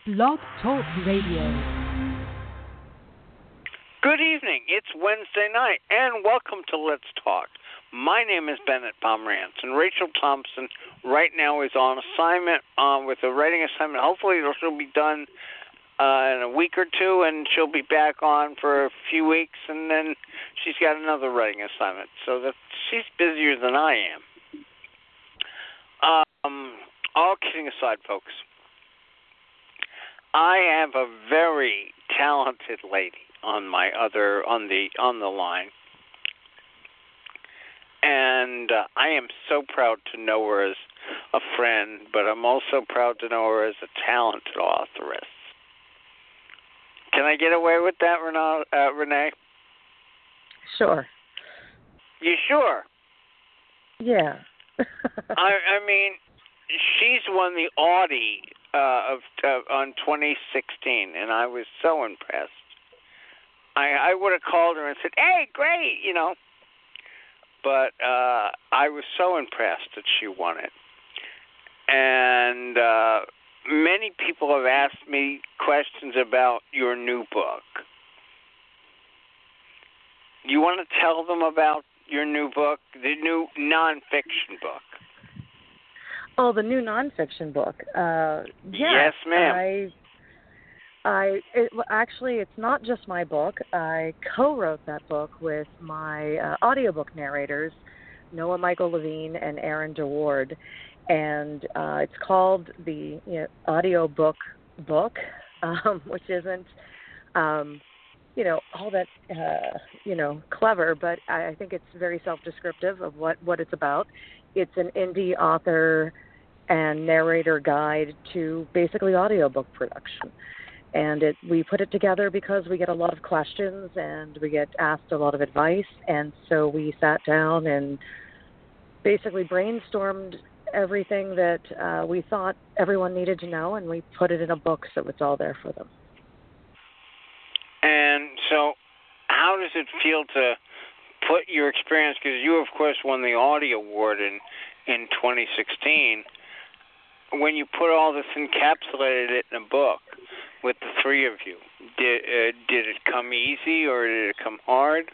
Blog Talk Radio. Good evening. It's Wednesday night, and welcome to Let's Talk. My name is Bennett Pomerantz, and Rachel Thompson right now is on assignment with a writing assignment. Hopefully she'll be done in a week or two, and she'll be back on for a few weeks, and then she's got another writing assignment. So that she's busier than I am. All kidding aside, folks, I have a very talented lady on the line, and I am so proud to know her as a friend, but I'm also proud to know her as a talented authoress. Can I get away with that, Renee? Sure. You sure? Yeah. I mean, she's won the Audie on 2016, and I was so impressed. I would have called her and said, "Hey, great," but I was so impressed that she won it. And many people have asked me questions about your new book. You want to tell them about your new book, the new nonfiction book? Oh, the new nonfiction book. Yes, ma'am. Actually, it's not just my book. I co-wrote that book with my audiobook narrators, Noah Michael Levine and Aaron DeWard, and it's called the audiobook book, which isn't, all that, clever, but I think it's very self-descriptive of what it's about. It's an indie author and narrator guide to basically audiobook production. And we put it together because we get a lot of questions and we get asked a lot of advice. And so we sat down and basically brainstormed everything that we thought everyone needed to know, and we put it in a book so it's all there for them. And so how does it feel to put your experience, because you, of course, won the Audie Award in 2016, when you put all this, encapsulated it in a book with the three of you, did it come easy or did it come hard?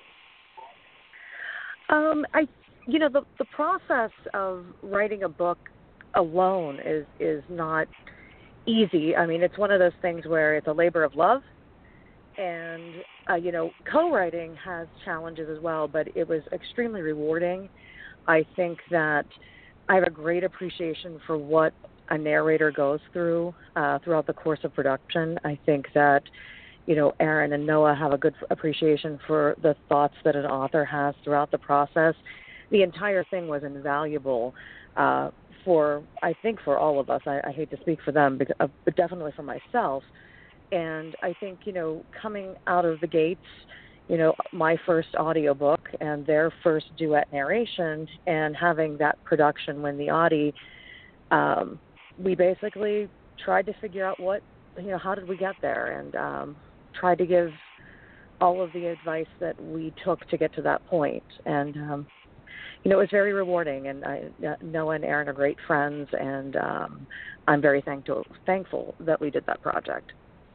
The process of writing a book alone is not easy. I mean, it's one of those things where it's a labor of love, and co-writing has challenges as well, but it was extremely rewarding. I think that I have a great appreciation for what a narrator goes through throughout the course of production. I think that, Aaron and Noah have a good appreciation for the thoughts that an author has throughout the process. The entire thing was invaluable for all of us. I hate to speak for them, but definitely for myself. And I think, coming out of the gates, my first audiobook and their first duet narration, and having that production win the Audie, we basically tried to figure out how did we get there, and tried to give all of the advice that we took to get to that point. And, it was very rewarding, and Noah and Aaron are great friends, and I'm very thankful that we did that project.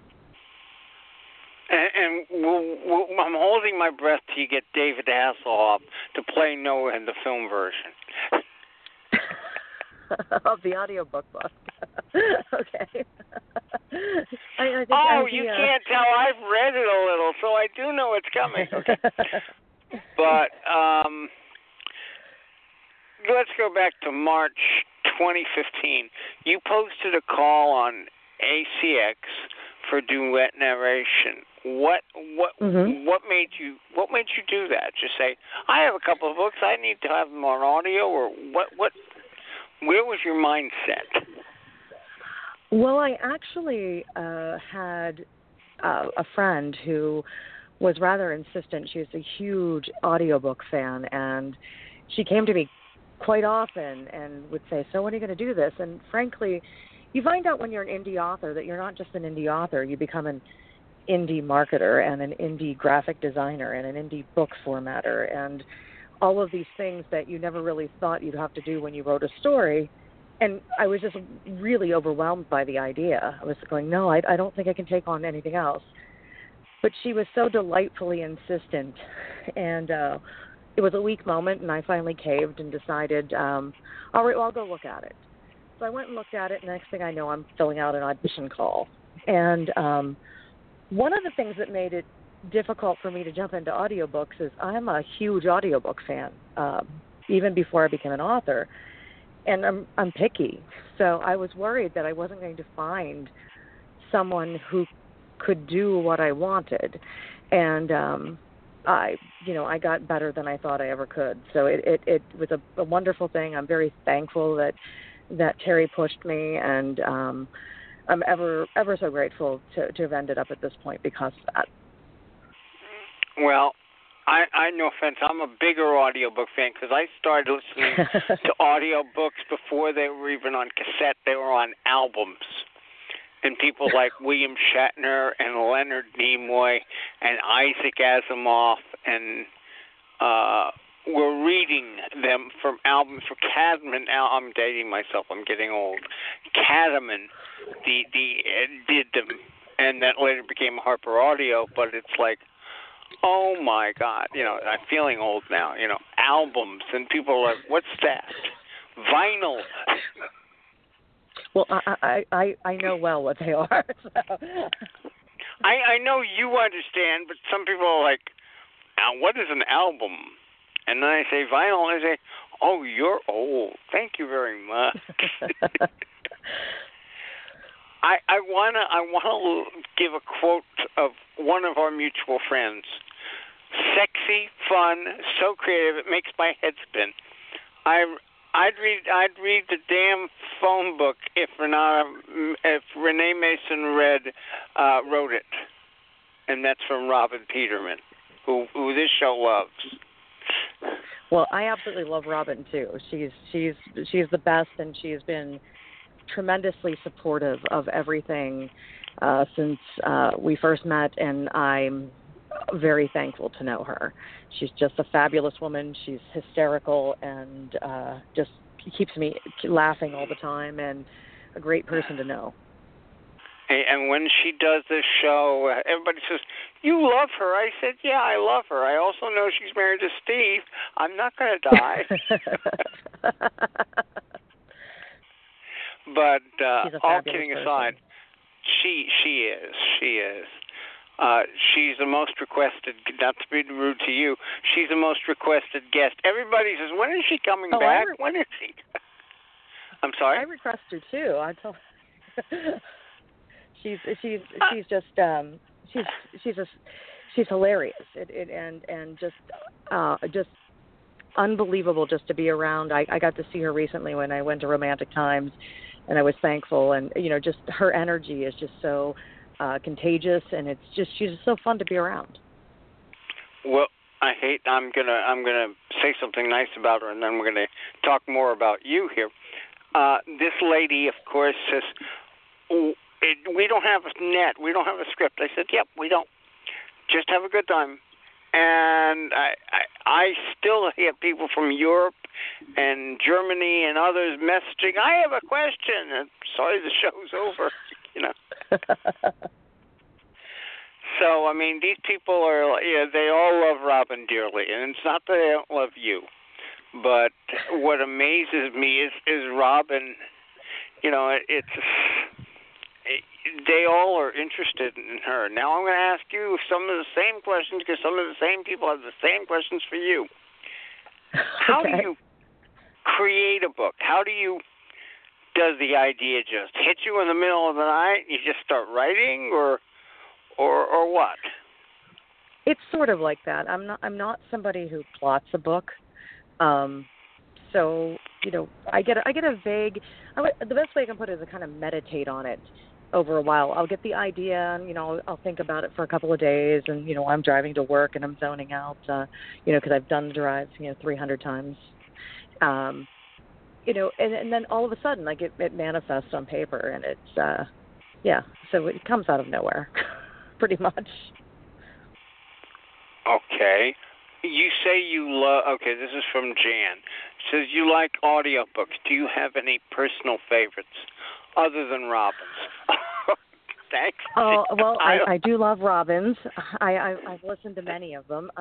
And I'm holding my breath till you get David Hasselhoff to play Noah in the film version. Of the audiobook book. Okay. You can't tell. I've read it a little, so I do know it's coming. Okay. But let's go back to March 2015. You posted a call on ACX for duet narration. What made you do that? Just say, I have a couple of books, I need to have them on audio, or what? Where was your mindset? Well, I actually had a friend who was rather insistent. She was a huge audiobook fan, and she came to me quite often and would say, "So when are you going to do this?" And frankly, you find out when you're an indie author that you're not just an indie author. You become an indie marketer and an indie graphic designer and an indie book formatter and all of these things that you never really thought you'd have to do when you wrote a story and I was just really overwhelmed by the idea. I was going, no, I don't think I can take on anything else. But she was so delightfully insistent, and it was a weak moment, and I finally caved and decided, all right, well, I'll go look at it. So I went and looked at it, and next thing I know, I'm filling out an audition call. And one of the things that made it difficult for me to jump into audiobooks is I'm a huge audiobook fan, even before I became an author. And I'm picky, so I was worried that I wasn't going to find someone who could do what I wanted, and I got better than I thought I ever could. So it was a wonderful thing. I'm very thankful that Terry pushed me, and I'm ever so grateful to have ended up at this point because of that. Well, I no offense, I'm a bigger audiobook fan because I started listening to audiobooks before they were even on cassette. They were on albums. And people like William Shatner and Leonard Nimoy and Isaac Asimov and were reading them from albums for Caedmon. Now I'm dating myself. I'm getting old. Caedmon did them, and that later became Harper Audio. But it's like, oh my God, I'm feeling old now. Albums, and people are like, what's that? Vinyl. Well, I know well what they are. So. I know you understand, but some people are like, what is an album? And then I say vinyl, and they say, oh, you're old. Thank you very much. I wanna give a quote of one of our mutual friends. Sexy, fun, so creative, it makes my head spin. I'd read the damn phone book if Renee Mason wrote it, and that's from Robin Peterman, who this show loves. Well, I absolutely love Robin too. She's the best, and she's been tremendously supportive of everything since we first met, and I'm very thankful to know her. She's just a fabulous woman. She's hysterical and just keeps me laughing all the time, and a great person to know. Hey, and when she does this show, everybody says, you love her. I said, yeah, I love her. I also know she's married to Steve. I'm not going to die. But all kidding aside, she is. She's the most requested, not to be rude to you, she's the most requested guest. Everybody says, when is she coming back? When is she? I'm sorry? I request her too. I told she's just she's hilarious and just unbelievable just to be around. I got to see her recently when I went to Romantic Times, and I was thankful, and just her energy is just so contagious, and she's just so fun to be around. Well, I'm gonna say something nice about her, and then we're gonna talk more about you here. This lady, of course, says, we don't have a net, we don't have a script. I said, yep, we don't. Just have a good time. And I still hear people from Europe and Germany and others messaging, I have a question. And sorry, the show's over, So, I mean, these people are, they all love Robin dearly. And it's not that they don't love you. But what amazes me is Robin, they all are interested in her. Now I'm going to ask you some of the same questions because some of the same people have the same questions for you. How do you create a book? Does the idea just hit you in the middle of the night? You just start writing, or what? It's sort of like that. I'm not somebody who plots a book. So, I get a vague. The best way I can put it is to kind of meditate on it over a while. I'll get the idea, and I'll think about it for a couple of days, and I'm driving to work and I'm zoning out, because I've done the drive 300 times, and then all of a sudden, like it manifests on paper, and it's so it comes out of nowhere, pretty much. Okay. You say you love. Okay, this is from Jan. It says you like audiobooks. Do you have any personal favorites other than Robbins? Thanks. Oh well, I do love Robbins. I've listened to many of them.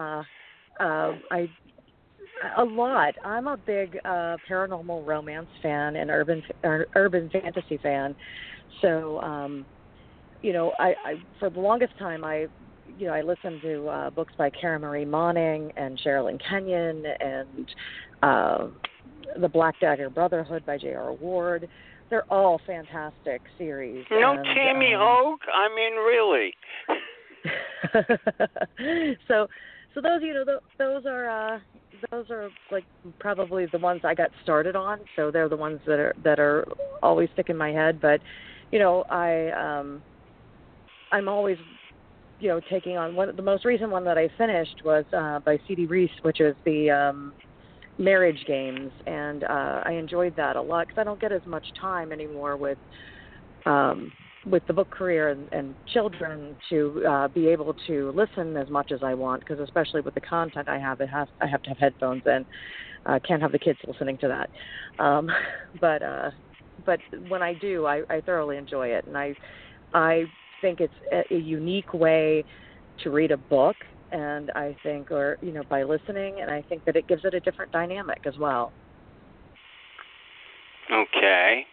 A lot. I'm a big paranormal romance fan and urban fantasy fan. So, you know, I for the longest time I listened to books by Kara Marie Moning and Sherilyn Kenyon and The Black Dagger Brotherhood by J.R. Ward. They're all fantastic series. No, and, Tammy Hogue. I mean, really. So those, you know, those are like probably the ones I got started on. So they're the ones that are always stick in my head. But, you know, I'm always, you know, taking on one. The most recent one that I finished was by C.D. Reese, which is the Marriage Games, and I enjoyed that a lot because I don't get as much time anymore with the book career and children to be able to listen as much as I want, because especially with the content I have to have headphones in. Can't have the kids listening to that. But when I do, I thoroughly enjoy it, and I think it's a unique way to read a book, and I think, or you know, by listening, and I think that it gives it a different dynamic as well. Okay.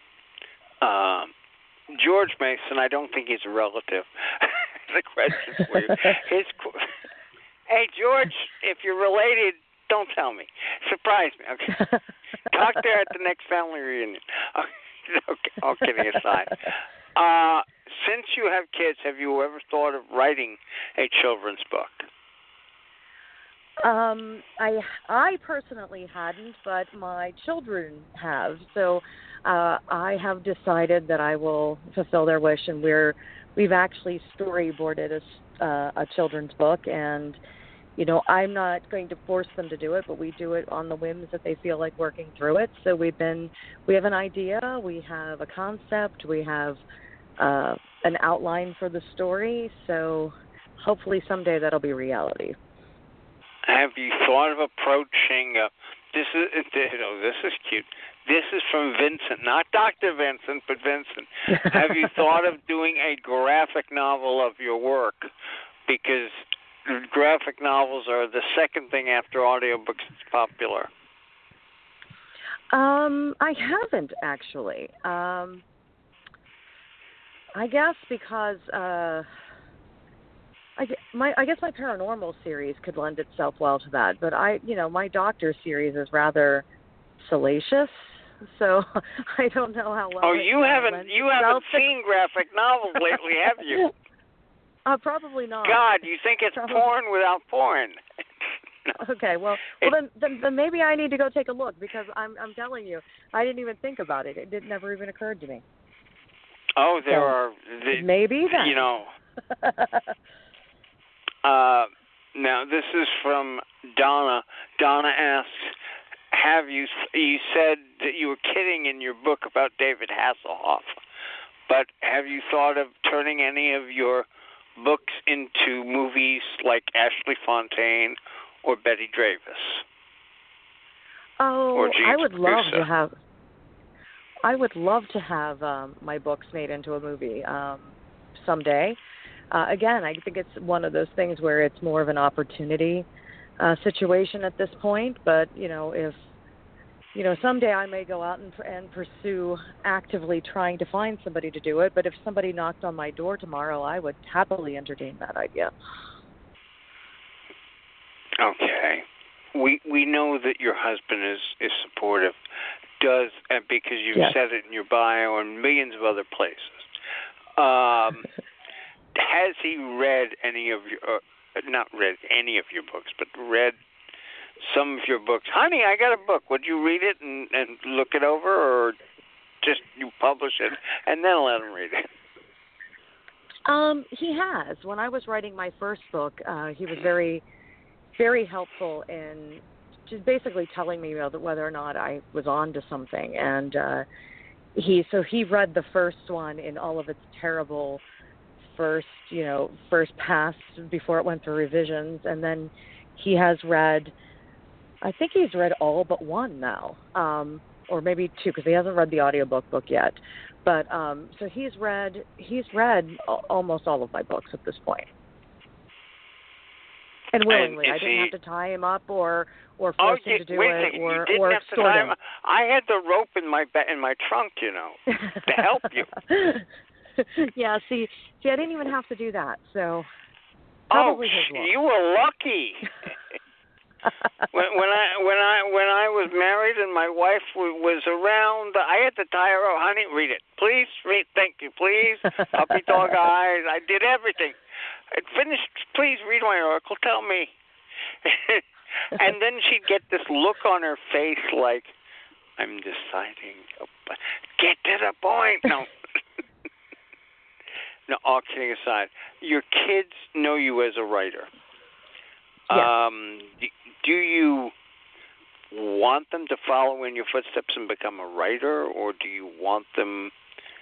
George Mason, I don't think he's a relative. The question for you. Hey, George, if you're related, don't tell me. Surprise me. Okay. Talk there at the next family reunion. Okay, all kidding aside. Since you have kids, have you ever thought of writing a children's book? I personally hadn't, but my children have. So I have decided that I will fulfill their wish, and we've actually storyboarded a children's book, and you know, I'm not going to force them to do it, but we do it on the whims that they feel like working through it. So we have an idea, we have a concept, we have an outline for the story. So hopefully someday that'll be reality. Have you thought of approaching? This is cute. This is from Vincent, not Dr. Vincent, but Vincent. Have you thought of doing a graphic novel of your work? Because graphic novels are the second thing after audiobooks that's popular. I haven't actually. I guess because I guess my paranormal series could lend itself well to that, but my Doctor series is rather salacious, so I don't know how well. Oh, you haven't seen graphic novels lately, have you? Probably not. God, you think it's porn without porn? No. Okay, well then maybe I need to go take a look, because I'm telling you, I didn't even think about it. It never even occurred to me. Oh, there are maybe then. You know. Now this is from Donna. Donna asks, you said that you were kidding in your book about David Hasselhoff, but have you thought of turning any of your books into movies like Ashley Fontaine or Betty Davis? Oh, I would love to have my books made into a movie someday. Again, I think it's one of those things where it's more of an opportunity situation at this point. But if someday I may go out and pursue actively trying to find somebody to do it. But if somebody knocked on my door tomorrow, I would happily entertain that idea. Okay. We know that your husband is supportive. Because you've said it in your bio and millions of other places. Has he read any of your, not read any of your books, but read some of your books? Honey, I got a book. Would you read it and look it over, or just you publish it and then let him read it? He has. When I was writing my first book, he was very, very helpful in just basically telling me whether or not I was on to something. And he read the first one in all of its terrible first pass before it went through revisions, and then he has read, I think he's read all but one now, or maybe two, because he hasn't read the audiobook book yet. But so he's read almost all of my books at this point. And willingly, I didn't have to tie him up or force him to do it or extort him. I had the rope in my trunk, to help you. Yeah, see, I didn't even have to do that. So probably his loss. You were lucky. when I was married and my wife was around, I had to tie her up. Honey, read it, please. Read, thank you, please. Puppy dog eyes. I did everything. It finished. Please read my article. Tell me. And then she'd get this look on her face like, I'm deciding. Get to the point. No. No, all kidding aside, your kids know you as a writer. Yes. Do you want them to follow in your footsteps and become a writer, or do you want them?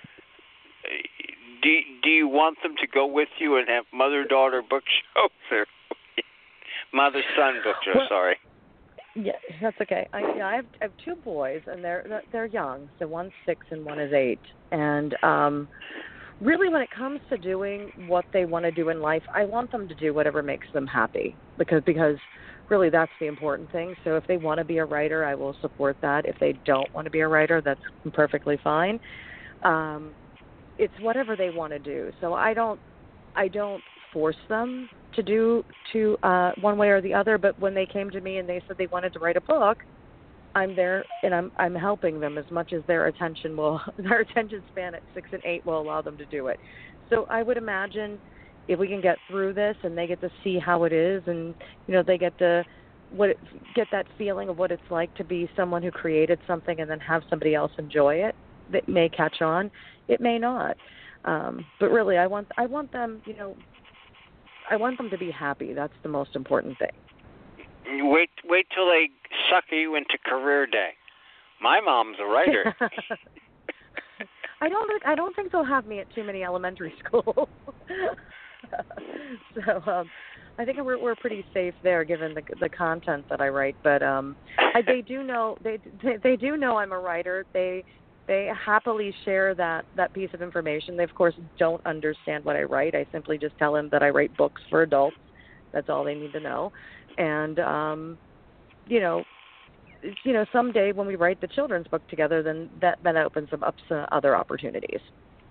Do you want them to go with you and have mother-daughter book shows or mother-son book shows? Well, sorry. Yeah, that's okay. I have two boys, and they're young. So one's 6 and one is 8. And really, when it comes to doing what they want to do in life, I want them to do whatever makes them happy, because really that's the important thing. So if they want to be a writer, I will support that. If they don't want to be a writer, that's perfectly fine. It's whatever they want to do. So I don't force them to do one way or the other. But when they came to me and they said they wanted to write a book, I'm there and I'm helping them as much as their attention span at 6 and 8 will allow them to do it. So I would imagine if we can get through this and they get to see how it is, and they get to get that feeling of what it's like to be someone who created something and then have somebody else enjoy it, that may catch on, it may not. But really, I want them, I want them to be happy. That's the most important thing. Wait till they sucker you into career day. My mom's a writer. I don't think they'll have me at too many elementary schools. So I think we're pretty safe there, given the content that I write. But they do know they do know I'm a writer. They happily share that piece of information. They of course don't understand what I write. I simply just tell them that I write books for adults. That's all they need to know. And someday when we write the children's book together, then that opens them up to other opportunities.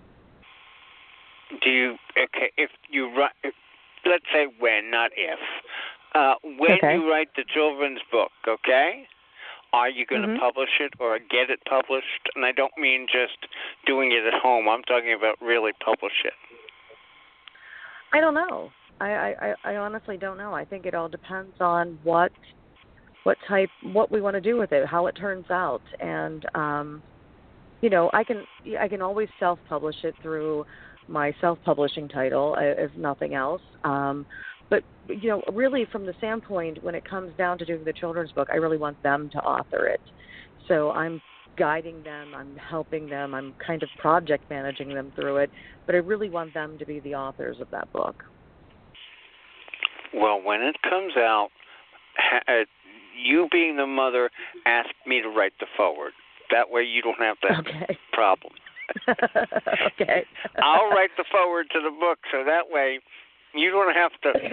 If you write, let's say when, not if, when you write the children's book, okay? Are you going to publish it or get it published? And I don't mean just doing it at home. I'm talking about really publish it. I don't know. I honestly don't know. I think it all depends on what we want to do with it, how it turns out, and I can always self-publish it through my self-publishing title, if nothing else. But really, from the standpoint when it comes down to doing the children's book, I really want them to author it. So I'm guiding them, I'm helping them, I'm kind of project managing them through it. But I really want them to be the authors of that book. Well, when it comes out, you being the mother asked me to write the forward. That way you don't have that problem. Okay. I'll write the forward to the book, so that way you don't have to,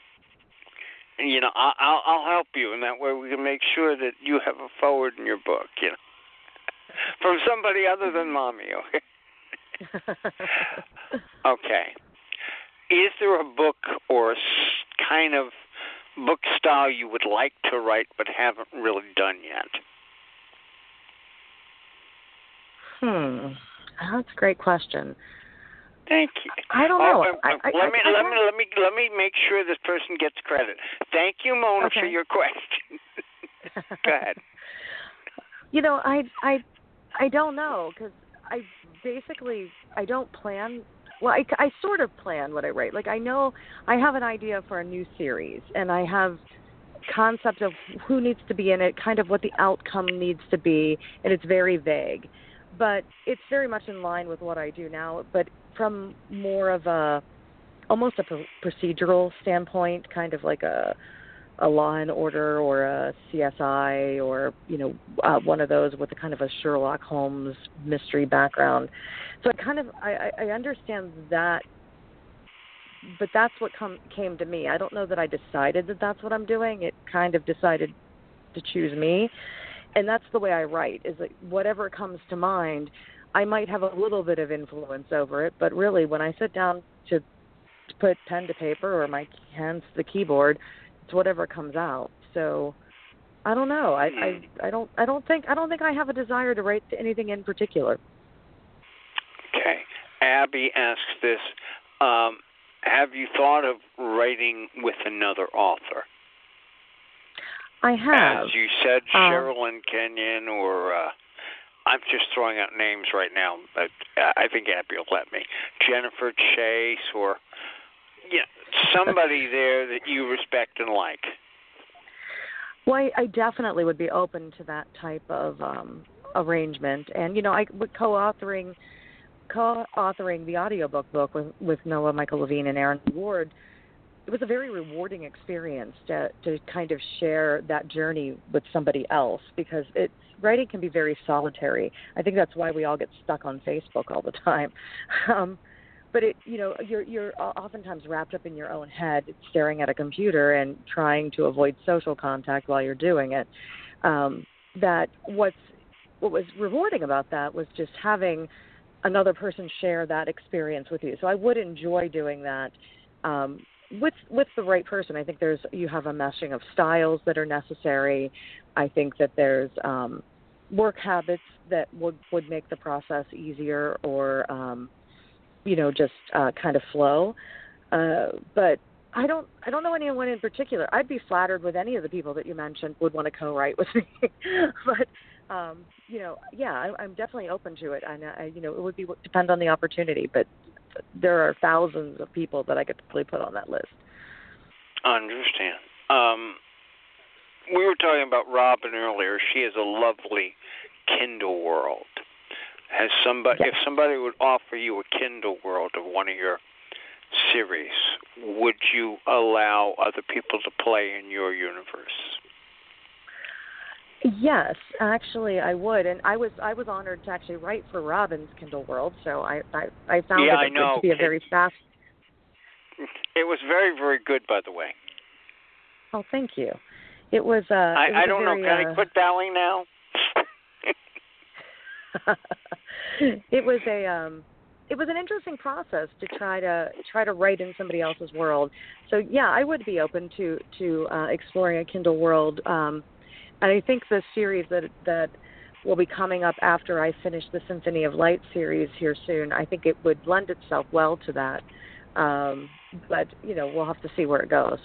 I'll help you, and that way we can make sure that you have a forward in your book, from somebody other than Mommy, okay? Okay. Is there a book or a kind of book style you would like to write but haven't really done yet? That's a great question. Thank you. I don't know. Let me make sure this person gets credit. Thank you, Mona, for your question. Go ahead. I don't know, because I don't plan. Well, I sort of plan what I write. Like, I know I have an idea for a new series, and I have concept of who needs to be in it, kind of what the outcome needs to be, and it's very vague. But it's very much in line with what I do now, but from more of almost a procedural standpoint, kind of like a a Law and Order or a CSI or one of those with a kind of a Sherlock Holmes mystery background. So I understand that, but that's what came to me. I don't know that I decided that that's what I'm doing. It kind of decided to choose me, and that's the way I write. Is that whatever comes to mind, I might have a little bit of influence over it, but really when I sit down to put pen to paper or my hands to the keyboard, it's whatever comes out. So I don't know. I don't think I have a desire to write anything in particular. Okay. Abby asks this, have you thought of writing with another author? I have. As you said, Sherilyn Kenyon, or I'm just throwing out names right now, but I think Abby will let me. Jennifer Chase, or somebody there that you respect and like. Well, I definitely would be open to that type of arrangement. And, I would co-authoring the audiobook book with Noah Michael Levine and Aaron Ward. It was a very rewarding experience to kind of share that journey with somebody else, because writing can be very solitary. I think that's why we all get stuck on Facebook all the time. But you're oftentimes wrapped up in your own head, staring at a computer and trying to avoid social contact while you're doing it. What was rewarding about that was just having another person share that experience with you. So I would enjoy doing that with the right person. I think you have a meshing of styles that are necessary. I think that there's work habits that would make the process easier, or just kind of flow. But I don't know anyone in particular. I'd be flattered with any of the people that you mentioned would want to co-write with me. But I'm definitely open to it, and it would depend on the opportunity. But there are thousands of people that I could probably put on that list. I understand. We were talking about Robin earlier. She has a lovely Kindle World. If somebody would offer you a Kindle World of one of your series, would you allow other people to play in your universe? Yes, actually, I would, and I was honored to actually write for Robin's Kindle World. So I found it to be a very fast. It was very, very good, by the way. Oh, thank you. It was. I don't know. Can I quit bowing now? It was an interesting process to try to write in somebody else's world. So yeah, I would be open to exploring a Kindle World. And I think the series that will be coming up after I finish the Symphony of Light series here soon, I think it would lend itself well to that. But we'll have to see where it goes.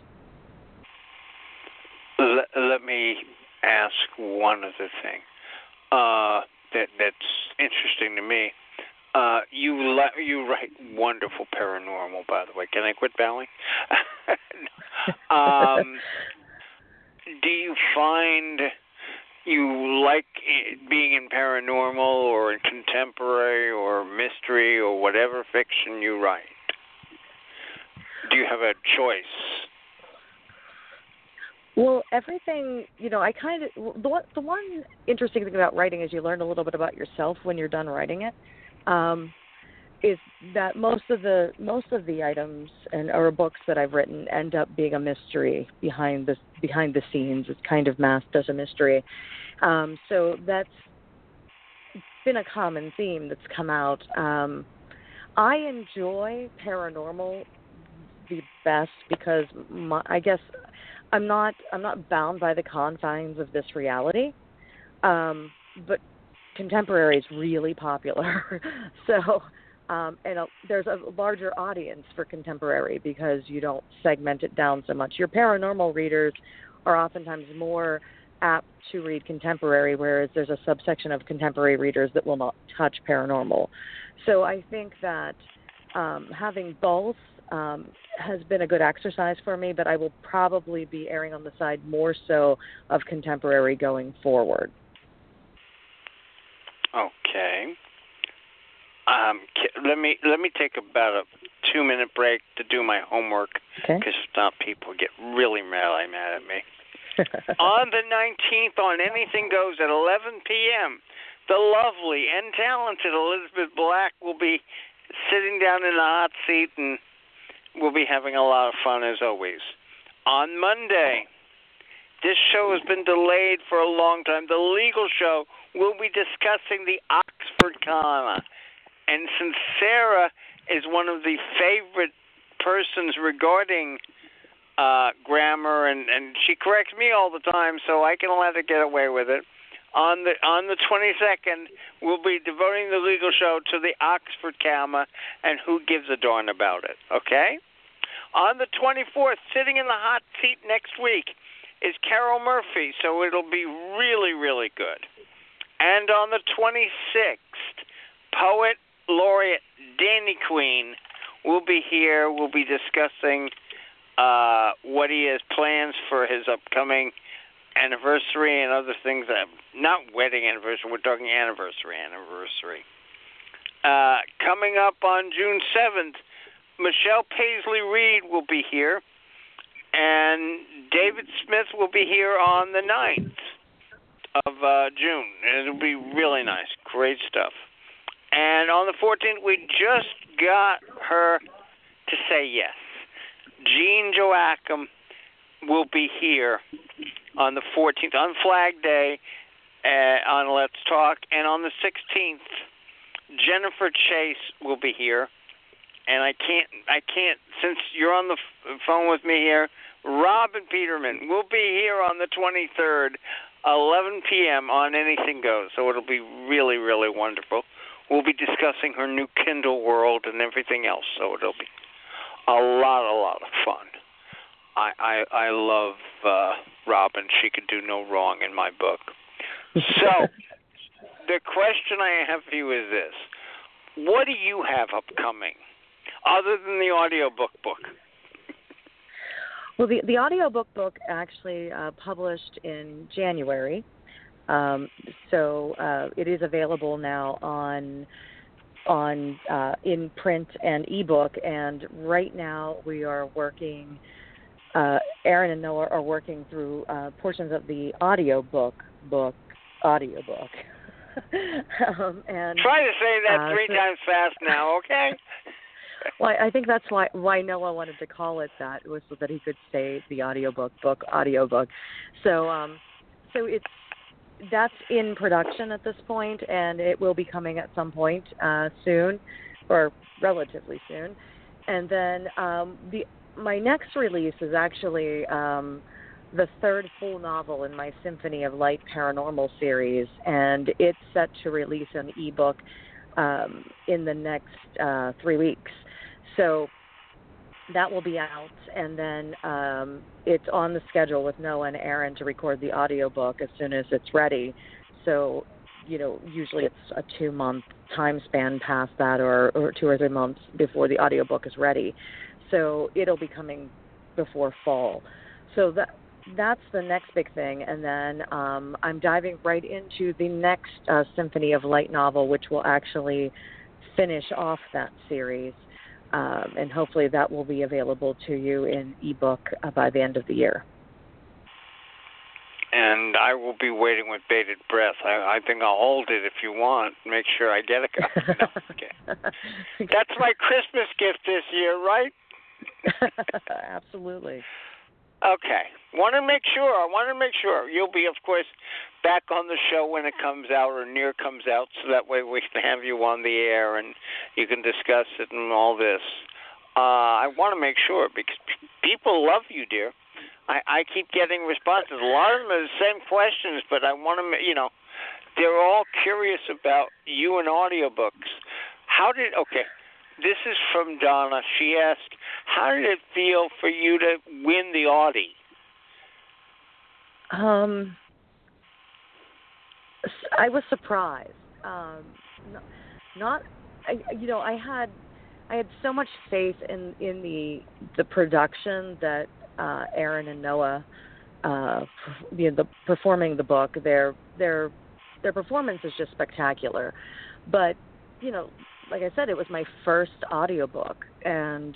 Let me ask one other thing that's interesting to me. You write wonderful paranormal, by the way. Can I quit bowing? Do you find you like being in paranormal or in contemporary or mystery or whatever fiction you write? Do you have a choice? Well, everything, I kind of, the one interesting thing about writing is you learn a little bit about yourself when you're done writing it. Is that most of the items or books that I've written end up being a mystery behind the scenes. It's kind of masked as a mystery. So that's been a common theme that's come out. I enjoy paranormal the best because I guess I'm not bound by the confines of this reality. But contemporary is really popular. So there's a larger audience for contemporary because you don't segment it down so much. Your paranormal readers are oftentimes more apt to read contemporary, whereas there's a subsection of contemporary readers that will not touch paranormal. So I think that having both has been a good exercise for me, but I will probably be erring on the side more so of contemporary going forward. Okay. Let me take about 2-minute break to do my homework, Okay. because if not, people get really mad at me. On the 19th, on Anything Goes at 11 p.m., the lovely and talented Elizabeth Black will be sitting down in the hot seat, and we'll be having a lot of fun as always. On Monday, this show has been delayed for a long time. The legal show will be discussing the Oxford Comma. And since Sarah is one of the favorite persons regarding grammar, and she corrects me all the time, so I can let her get away with it. On the 22nd, we'll be devoting the legal show to the Oxford Comma and who gives a darn about it, okay? On the 24th, sitting in the hot seat next week, is Carol Murphy, so it'll be really, really good. And on the 26th, Poet Laureate Danny Queen will be here. We'll be discussing what he has plans for his upcoming anniversary and other things. Not wedding anniversary, we're talking anniversary. Coming up on June 7th, Michelle Paisley Reed will be here, and David Smith will be here on the 9th of June. It'll be really nice. Great stuff. And on the 14th, we just got her to say yes. Jean Joachim will be here on the 14th, on Flag Day, on Let's Talk. And on the 16th, Jennifer Chase will be here. And I can't, since you're on the phone with me here, Robin Peterman will be here on the 23rd, 11 p.m. on Anything Goes. So it'll be really, really wonderful. We'll be discussing her new Kindle world and everything else. So it'll be a lot of fun. I love Robin. She could do no wrong in my book. So the question I have for you is this. What do you have upcoming other than the audiobook book? Well, the audiobook book actually published in January. So it is available now on in print and ebook, and right now we are working. Aaron and Noah are working through portions of the audiobook. And try to say that three times fast now, okay? Well, I think that's why Noah wanted to call it that, was so that he could say the audiobook. So that's in production at this point, and it will be coming at some point soon, or relatively soon. And then my next release is actually the third full novel in my Symphony of Light Paranormal series, and it's set to release an ebook in the next 3 weeks. So that will be out, and then it's on the schedule with Noah and Aaron to record the audiobook as soon as it's ready. So, usually it's a 2-month time span past that, or 2 or 3 months before the audiobook is ready. So it'll be coming before fall. So that's the next big thing. And then I'm diving right into the next Symphony of Light novel, which will actually finish off that series. And hopefully that will be available to you in ebook by the end of the year. And I will be waiting with bated breath. I think I'll hold it if you want. Make sure I get a copy. No, okay. That's my Christmas gift this year, right? Absolutely. Okay. I want to make sure. You'll be, of course, back on the show when it comes out or near comes out, so that way we can have you on the air and you can discuss it and all this. I want to make sure, because people love you, dear. I keep getting responses. A lot of them are the same questions, but I want to, they're all curious about you and audiobooks. This is from Donna. She asked, how did it feel for you to win the Audie? I was surprised. I had so much faith in the production that Aaron and Noah, performing the book. Their performance is just spectacular. But like I said, it was my first audiobook. And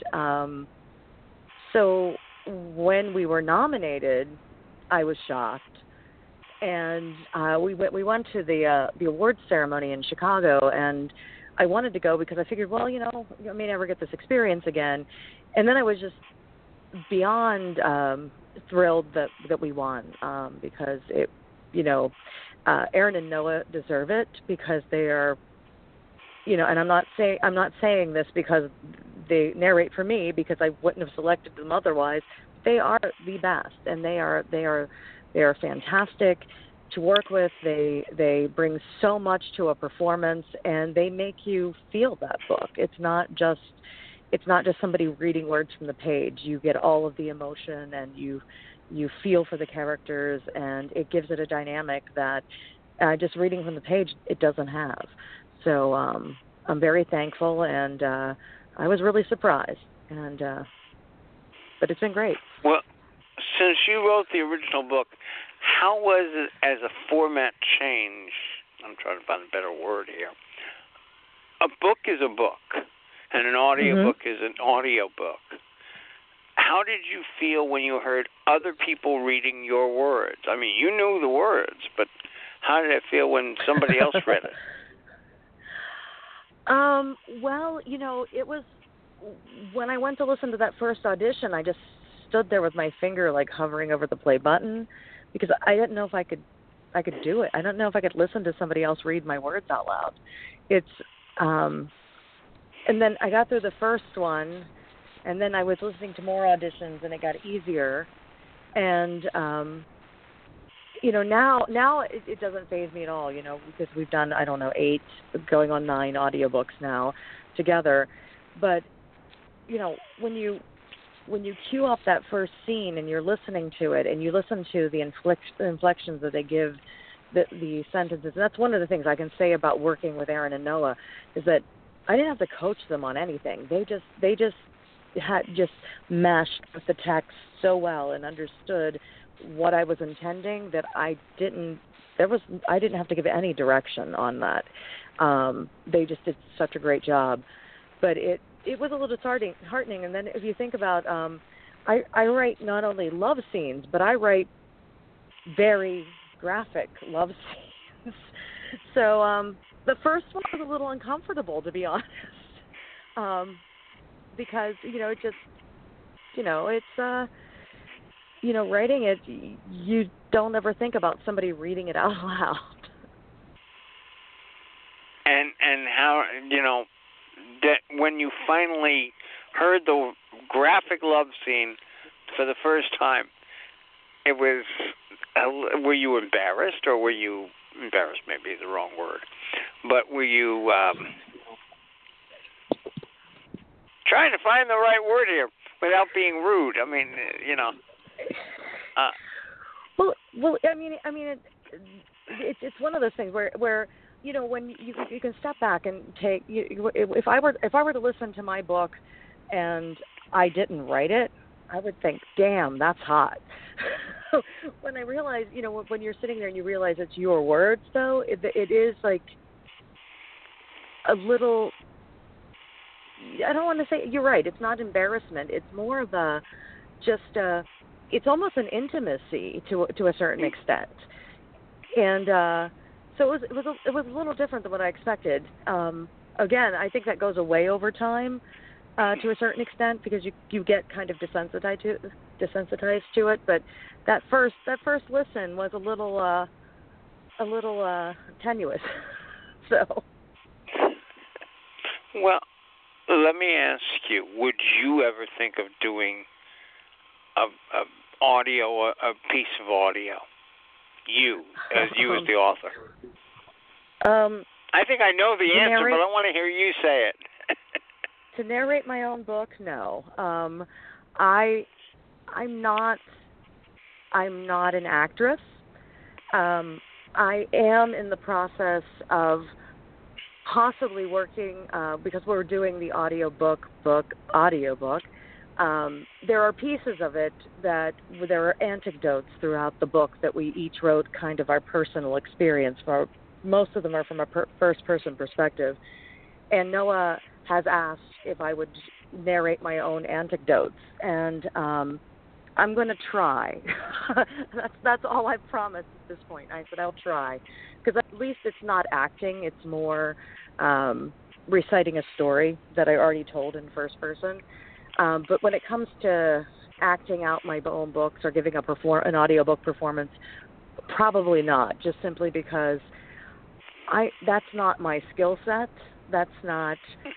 so when we were nominated, I was shocked. And we went to the awards ceremony in Chicago, and I wanted to go because I figured, well, I may never get this experience again. And then I was just beyond thrilled that we won, because it, Aaron and Noah deserve it, because they are, and I'm not saying this because they narrate for me, because I wouldn't have selected them otherwise. They are the best, and they are fantastic to work with. They bring so much to a performance, and they make you feel that book. It's not just somebody reading words from the page. You get all of the emotion, and you feel for the characters, and it gives it a dynamic that just reading from the page it doesn't have. So I'm very thankful, and I was really surprised, but it's been great. Well, since you wrote the original book, how was it as a format change? I'm trying to find a better word here. A book is a book, and an audiobook is an audiobook. How did you feel when you heard other people reading your words? I mean, you knew the words, but how did it feel when somebody else read it? Well, it was when I went to listen to that first audition, I just stood there with my finger like hovering over the play button, because I didn't know if I could do it. I don't know if I could listen to somebody else read my words out loud. And then I got through the first one, and then I was listening to more auditions, and it got easier. And now it doesn't faze me at all, because we've done, 8, going on 9 audiobooks now together. But, when you cue up that first scene and you're listening to it, and you listen to the inflections that they give the sentences, and that's one of the things I can say about working with Aaron and Noah, is that I didn't have to coach them on anything. They just had meshed with the text so well and understood what I was intending that I didn't have to give any direction on that. They just did such a great job. But it was a little disheartening. And then if you think about, I write not only love scenes, but I write very graphic love scenes. So the first one was a little uncomfortable, to be honest, because it just, it's writing it, you don't ever think about somebody reading it out loud. And how, that when you finally heard the graphic love scene for the first time, it was, were you embarrassed, or embarrassed may be the wrong word, but were you trying to find the right word here without being rude? I mean, Well, I mean, it's one of those things where when you can step back and take. If I were to listen to my book and I didn't write it, I would think, damn, that's hot. When I realize, when you're sitting there and you realize it's your words, though, it is like a little. I don't want to say, you're right, it's not embarrassment. It's more of it's almost an intimacy to a certain extent. And so it was a little different than what I expected. Again, I think that goes away over time to a certain extent, because you get kind of desensitized to it. But that first listen was a little tenuous. So. Well, let me ask you: would you ever think of doing a piece of audio? You as the author. I think I know the answer, but I want to hear you say it. To narrate my own book, no. I'm not an actress. I am in the process of possibly working, because we're doing the audiobook. There are pieces of it that there are anecdotes throughout the book that we each wrote kind of our personal experience. Most of them are from a first-person perspective. And Noah has asked if I would narrate my own anecdotes, and I'm going to try. That's all I've promised at this point. I said I'll try, because at least it's not acting. It's more reciting a story that I already told in first person. But when it comes to acting out my own books or giving an audiobook performance, probably not, just simply because that's not my skill set. That's not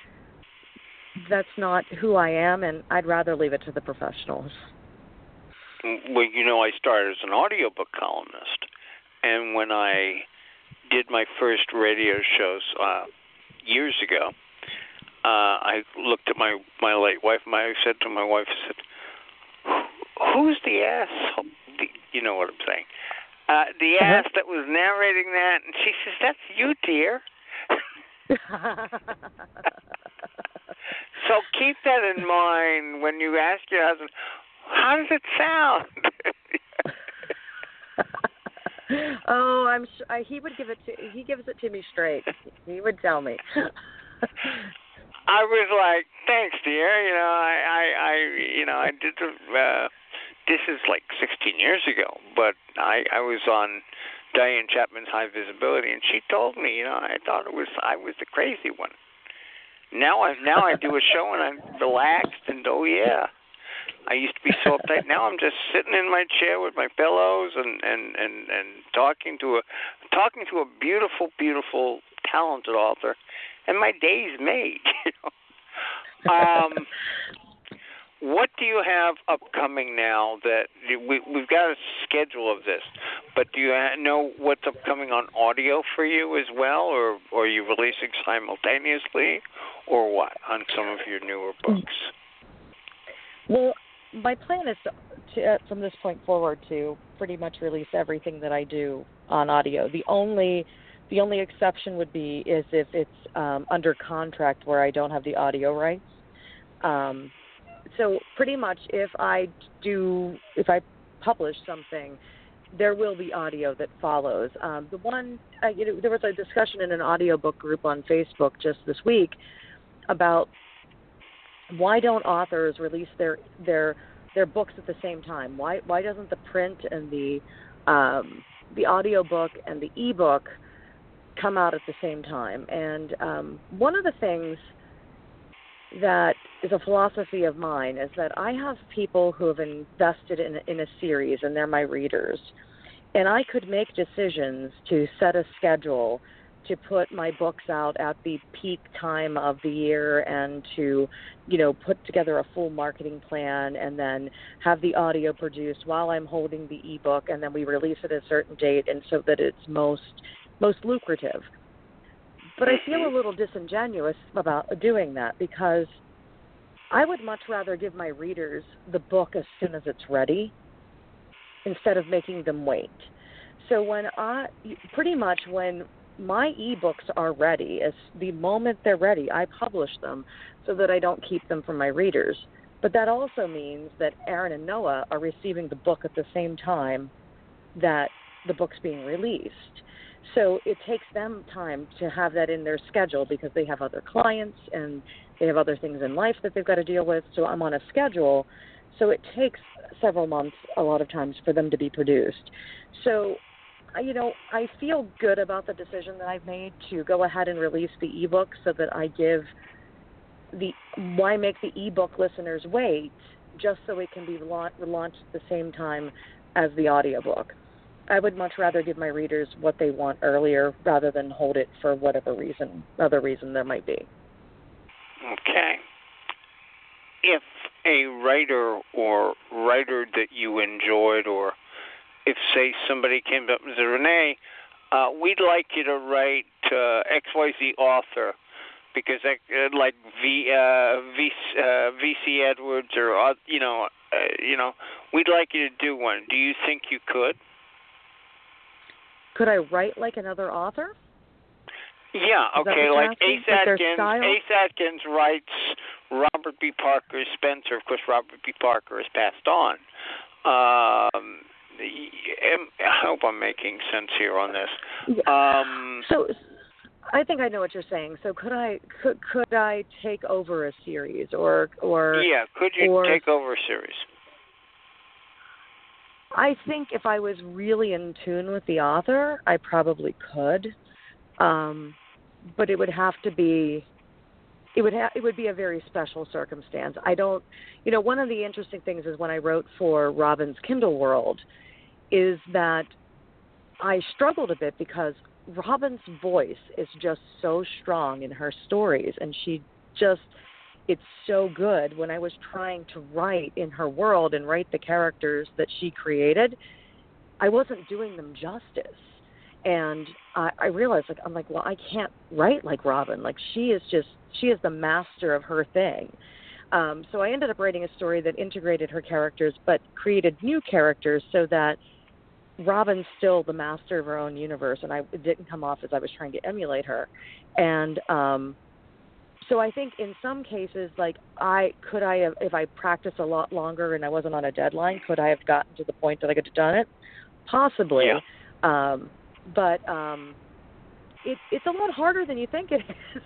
who I am, and I'd rather leave it to the professionals. Well, I started as an audiobook columnist, and when I did my first radio shows years ago, I looked at my late wife, and I said to my wife, I said, who's the ass? You know what I'm saying. The ass that was narrating that, and she says, that's you, dear. So keep that in mind when you ask your husband, how does it sound? Oh, I'm sure he would he gives it to me straight. He would tell me. I was like, thanks, dear. I did this is like 16 years ago, but I was on Diane Chapman's High Visibility, and she told me, I thought I was the crazy one. Now I do a show and I'm relaxed and oh yeah. I used to be so uptight. Now I'm just sitting in my chair with my pillows and talking to a beautiful, beautiful, talented author, and my day's made. What do you have upcoming now that we've got a schedule of this, but do you know what's upcoming on audio for you as well, or are you releasing simultaneously, or what, on some of your newer books? Well, my plan is to from this point forward to pretty much release everything that I do on audio. The only exception would be is if it's under contract where I don't have the audio rights. So pretty much if I publish something, there will be audio that follows. There was a discussion in an audiobook group on Facebook just this week about why don't authors release their books at the same time? Why doesn't the print and the audiobook and the ebook come out at the same time? And one of the things that is a philosophy of mine is that I have people who have invested in a series, and they're my readers. And I could make decisions to set a schedule to put my books out at the peak time of the year and to, put together a full marketing plan and then have the audio produced while I'm holding the ebook, and then we release it at a certain date, and so that it's most lucrative. But I feel a little disingenuous about doing that because I would much rather give my readers the book as soon as it's ready instead of making them wait. So when my ebooks are ready, as the moment they're ready, I publish them so that I don't keep them from my readers. But that also means that Aaron and Noah are receiving the book at the same time that the book's being released. So it takes them time to have that in their schedule because they have other clients and they have other things in life that they've got to deal with. So I'm on a schedule. So it takes several months a lot of times for them to be produced. So, I feel good about the decision that I've made to go ahead and release the ebook so that I why make the ebook listeners wait just so it can be launched at the same time as the audiobook. I would much rather give my readers what they want earlier rather than hold it for whatever other reason there might be. Okay. If a writer that you enjoyed, or if, say, somebody came up and said, Renee, we'd like you to write XYZ author, because like V.C. Edwards, or we'd like you to do one. Do you think you could? Could I write like another author? Yeah, okay, like Ace Atkins writes Robert B. Parker's Spencer. Of course, Robert B. Parker has passed on. I hope I'm making sense here on this. So I think I know what you're saying. So could I take over a series or Yeah, could you take over a series? I think if I was really in tune with the author, I probably could. But it would have to be it would be a very special circumstance. I don't, one of the interesting things is when I wrote for Robin's Kindle World is that I struggled a bit because Robin's voice is just so strong in her stories, and it's so good. When I was trying to write in her world and write the characters that she created, I wasn't doing them justice. And I realized, well, I can't write like Robin. Like, she is the master of her thing. So I ended up writing a story that integrated her characters but created new characters so that Robin's still the master of her own universe, and it didn't come off as I was trying to emulate her. And so I think in some cases, like, if I practiced a lot longer and I wasn't on a deadline, could I have gotten to the point that I could have done it? Possibly. Yeah. But it's a lot harder than you think it is.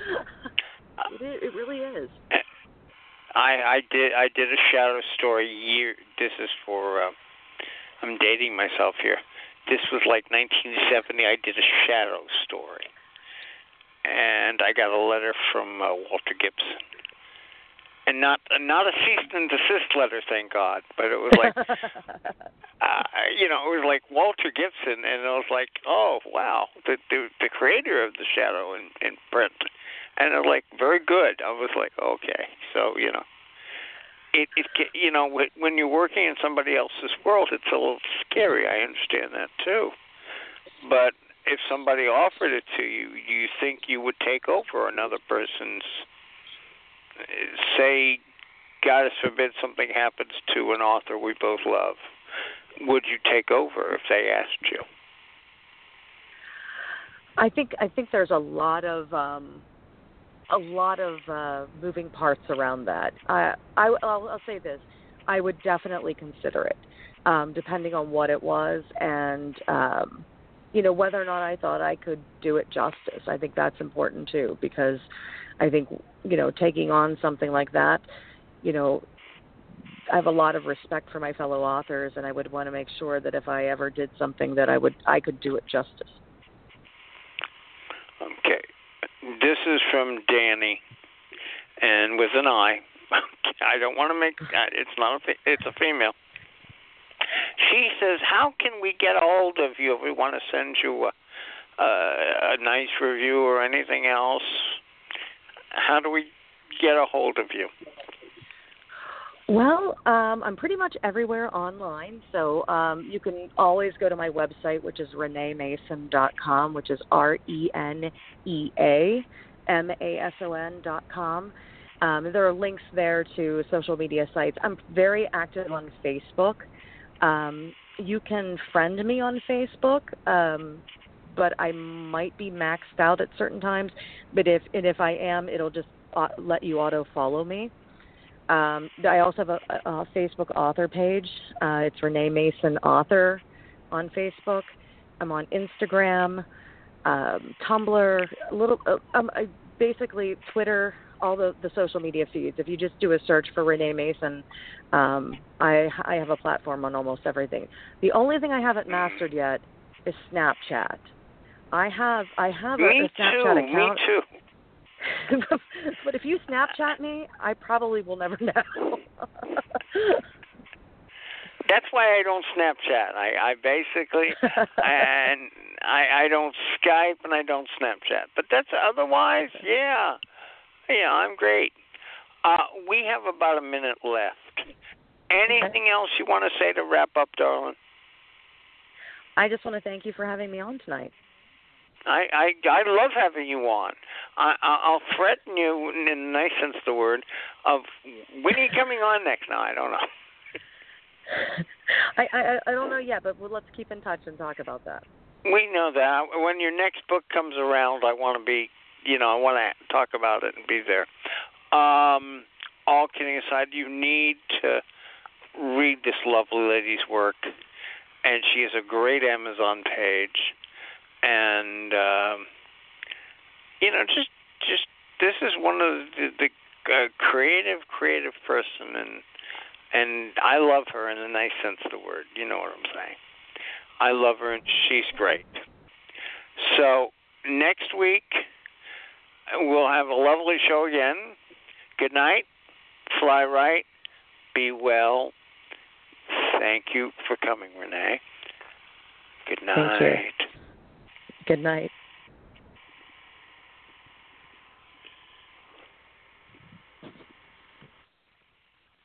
It really is. I did a shadow story This is for. I'm dating myself here. This was like 1970. I did a shadow story, and I got a letter from Walter Gibson, and not a cease and desist letter, thank God. But it was like, it was like Walter Gibson, and I was like, oh wow, the creator of the shadow in print, and I was like, very good. I was like, okay, so when you're working in somebody else's world, it's a little scary. I understand that too. But if somebody offered it to you, do you think you would take over another person's? Say, God forbid, something happens to an author we both love. Would you take over if they asked you? I think there's a lot of moving parts around that. I'll say this: I would definitely consider it, depending on what it was and whether or not I thought I could do it justice. I think that's important too, because I think taking on something like that, I have a lot of respect for my fellow authors, and I would want to make sure that if I ever did something that I could do it justice. Okay. This is from Danny, and with an I. I don't want to make it's a female. She says, how can we get a hold of you if we want to send you a nice review or anything else? How do we get a hold of you? Well, I'm pretty much everywhere online, so you can always go to my website, which is reneemason.com, which is ReneaMason.com. There are links there to social media sites. I'm very active on Facebook. You can friend me on Facebook, but I might be maxed out at certain times. But if I am, it'll just let you auto-follow me. I also have a Facebook author page. It's Renee Mason Author on Facebook. I'm on Instagram, Tumblr, basically Twitter, all the social media feeds. If you just do a search for Renee Mason, I have a platform on almost everything. The only thing I haven't mastered yet is Snapchat. I have a Snapchat account. Me too. But if you Snapchat me, I probably will never know. That's why I don't Snapchat. I basically, and I don't Skype and I don't Snapchat. But that's otherwise, yeah, I'm great. We have about a minute left. Anything else you want to say to wrap up, darling? I just want to thank you for having me on tonight. I love having you on. I'll threaten you in the nice sense of the word of when are you coming on next? No, I don't know. I don't know yet, but let's keep in touch and talk about that. We know that. When your next book comes around, I want to be, I want to talk about it and be there. All kidding aside, you need to read this lovely lady's work, and she has a great Amazon page. And just this is one of the creative person, and I love her in the nice sense of the word. You know what I'm saying? I love her, and she's great. So next week we'll have a lovely show again. Good night. Fly right. Be well. Thank you for coming, Renee. Good night. Thank you. Good night.